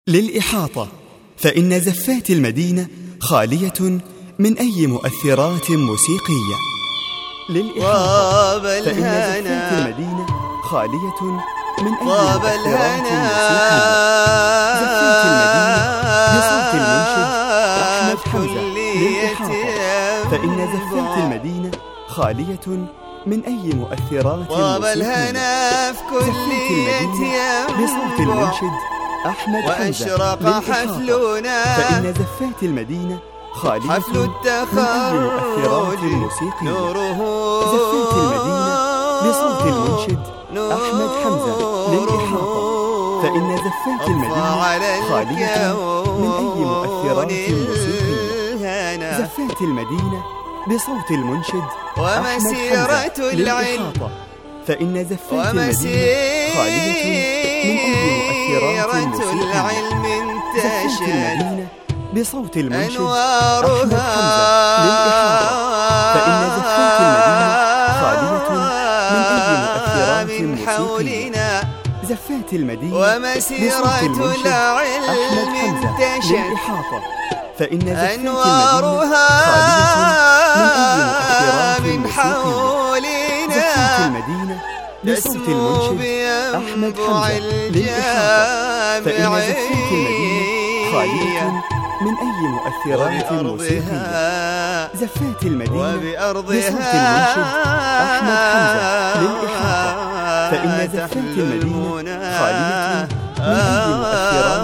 للإحاطة، فإن زفات المدينة خالية من أي مؤثرات موسيقية. للإحاطة، فإن زفات المدينة خالية من أي مؤثرات موسيقية. زفات المدينة بصوت المنشد أحمد حمزة. للإحاطة، فإن زفات المدينة خالية من أي مؤثرات موسيقية. زفات المدينة بصوت المنشد أحمد حمزة. حفلنا، فإن زفات المدينة خالية من أي مؤثرات موسيقية. زفات المدينة بصوت المنشد أحمد حمزة. للإحاطة، فإن زفات المدينة خالية من أي مؤثرات موسيقية. زفات المدينة بصوت المنشد أحمد حمزة. للإحاطة، فإن زفات المدينة خالية من أي مؤثرات موسيقية. زفات المدينة بصوت المنشد أحمد حمزة. للإحاطة، فإن زفات المدينة خالية من أي مؤثرات موسيقية. زفات المدينة بصوت المنشد أحمد حمزة. للإحاطة، فإن زفات المدينة خالية من أي مؤثرات موسيقية. زفات المدينة بصوت المنشد أحمد حمزة. للإحاطة، فإن زفات المدينة خالية من أي مؤثرات موسيقية. زفات المدينة بصوت المنشد أحمد حمزة. للإحاطة، فإن زفات المدينة خالية من أي مؤثرات